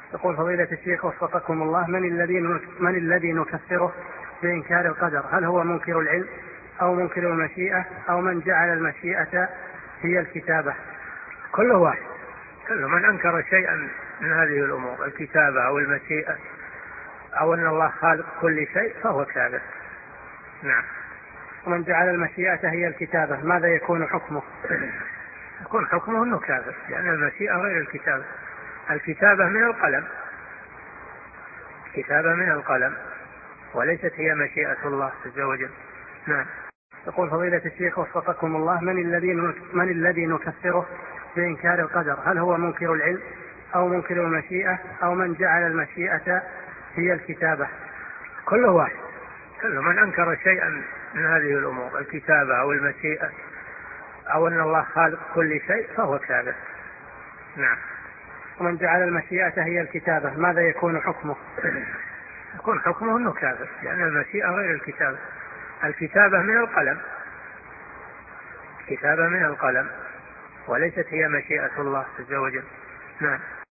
يقول فضيلة الشيخ وفقكم الله، من الذي نكفره بإنكار القدر؟ هل هو منكر العلم أو منكر المشيئة أو من جعل المشيئة هي الكتابة؟ كل واحد، كل من أنكر شيئا من هذه الأمور، الكتابة أو المشيئة أو أن الله خالق كل شيء، فهو كافر. نعم. ومن جعل المشيئة هي الكتابة ماذا يكون حكمه؟ يكون حكمه أنه كافر، لأن المشيئة غير الكتابة. الكتابة من القلم، كتابة من القلم، وليست هي مشيئة الله عز وجل. نعم. يقول فضيلة الشيخ وفقكم الله، من الذي نكفره بإنكار القدر؟ هل هو منكر العلم أو منكر المشيئة أو من جعل المشيئة هي الكتابة؟ كل واحد، كل من أنكر شيئا من هذه الأمور، الكتابة أو المشيئة أو أن الله خالق كل شيء، فهو كافر. نعم. ومن جعل المشيئة هي الكتابة ماذا يكون حكمه؟ يكون حكمه أنه كافر، لأن المشيئة غير الكتابة. الكتابة من القلم، كتابة من القلم، وليست هي مشيئة الله عز وجل. نعم.